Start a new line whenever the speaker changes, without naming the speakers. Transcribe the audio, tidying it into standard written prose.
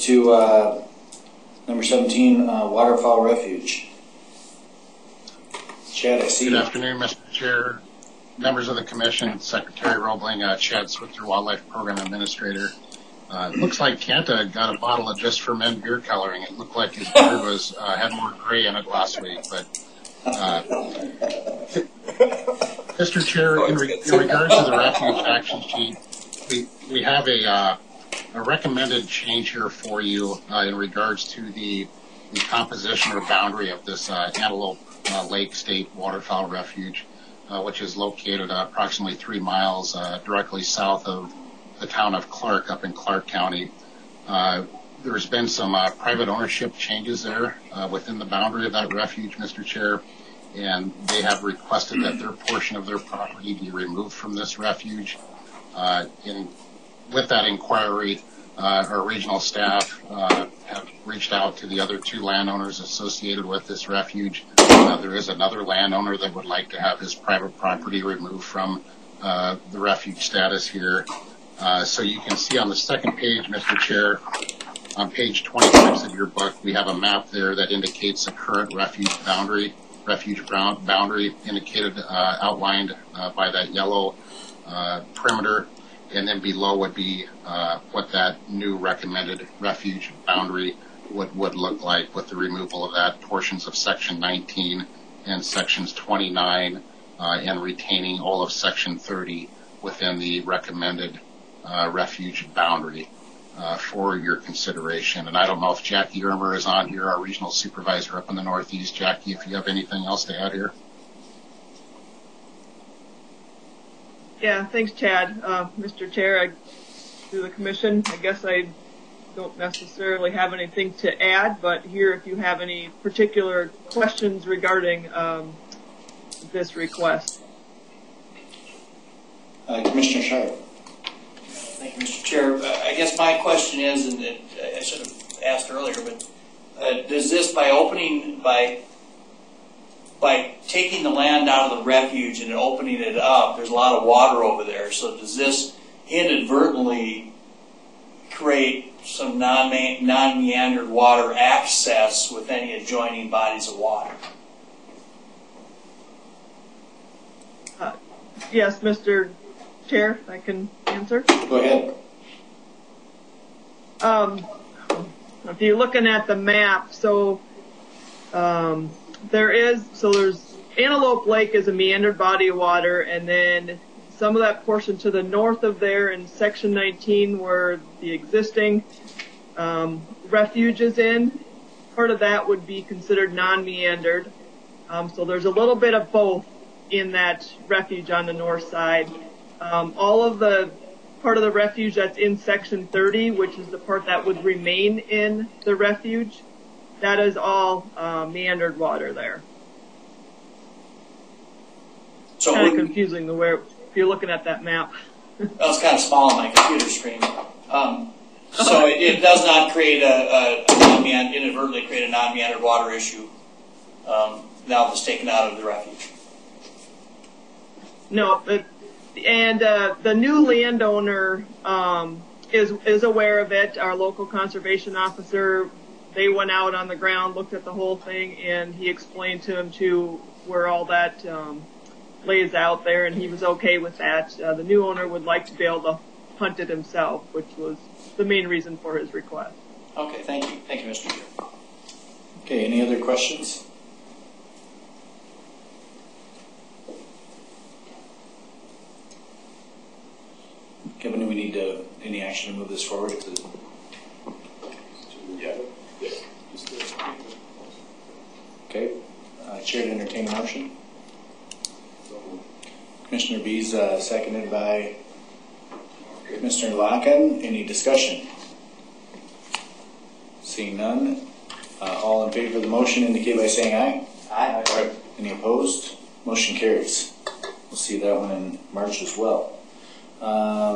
to number 17, Waterfowl Refuge. Chad, I see you.
Good afternoon, Mr. Chair, members of the Commission, Secretary Roebling, Chad Switzer, Wildlife Program Administrator. It looks like Kenta got a bottle of Just for Men beer coloring. It looked like his beard was had more gray in it last week. But Mr. Chair, in regards to the refuge action sheet, we have a recommended change here for you in regards to the composition or boundary of this Antelope Lake State Waterfowl Refuge, which is located approximately 3 miles directly south of the town of Clark up in Clark County. There's been some private ownership changes there within the boundary of that refuge, Mr. Chair, and they have requested that their portion of their property be removed from this refuge. With that inquiry, our regional staff have reached out to the other 2 landowners associated with this refuge. There is another landowner that would like to have his private property removed from the refuge status here. So you can see on the second page, Mr. Chair, on page 26 of your book, we have a map there that indicates the current refuge boundary indicated, outlined by that yellow perimeter. And then below would be what that new recommended refuge boundary would look like with the removal of that portions of section 19 and sections 29 and retaining all of section 30 within the recommended refuge boundary for your consideration. And I don't know if Jackie Irmer is on here, our regional supervisor up in the Northeast. Jackie, if you have anything else to add here.
Yeah, thanks, Chad. Mr. Chair, to the Commission, I guess I don't necessarily have anything to add, but here if you have any particular questions regarding this request.
Commissioner Sharp.
Thank you, Mr. Chair. I guess my question is, and I should have asked earlier, but does this, by taking the land out of the refuge and opening it up, there's a lot of water over there, so does this inadvertently create some non-meandered water access with any adjoining bodies of water?
Yes, Mr. Chair, I can answer.
Go ahead.
If you're looking at the map, so there's Antelope Lake is a meandered body of water, and then some of that portion to the north of there in section 19 where the existing refuge is in, part of that would be considered non-meandered. So there's a little bit of both in that refuge on the north side. All of the part of the refuge that's in section 30, which is the part that would remain in the refuge, that is all meandered water there.
So
kind of confusing the way if you're looking at that map.
Well, it's kind of small on my computer screen. So it does not create inadvertently create a non-meandered water issue now that it's taken out of the refuge.
No, and the new landowner is aware of it. Our local conservation officer, they went out on the ground, looked at the whole thing, and he explained to him too where all that lays out there, and he was okay with that. The new owner would like to be able to hunt it himself, which was the main reason for his request.
Okay, thank you. Thank you, Mr. Chair.
Okay, any other questions? Kevin, do we need any action to move this forward?
Yeah.
Okay. Chair to entertain a motion. Commissioner Bees, seconded by Commissioner Locken. Any discussion? Seeing none. All in favor of the motion indicate by saying aye.
Aye.
Any opposed? Motion carries. We'll see that one in March as well.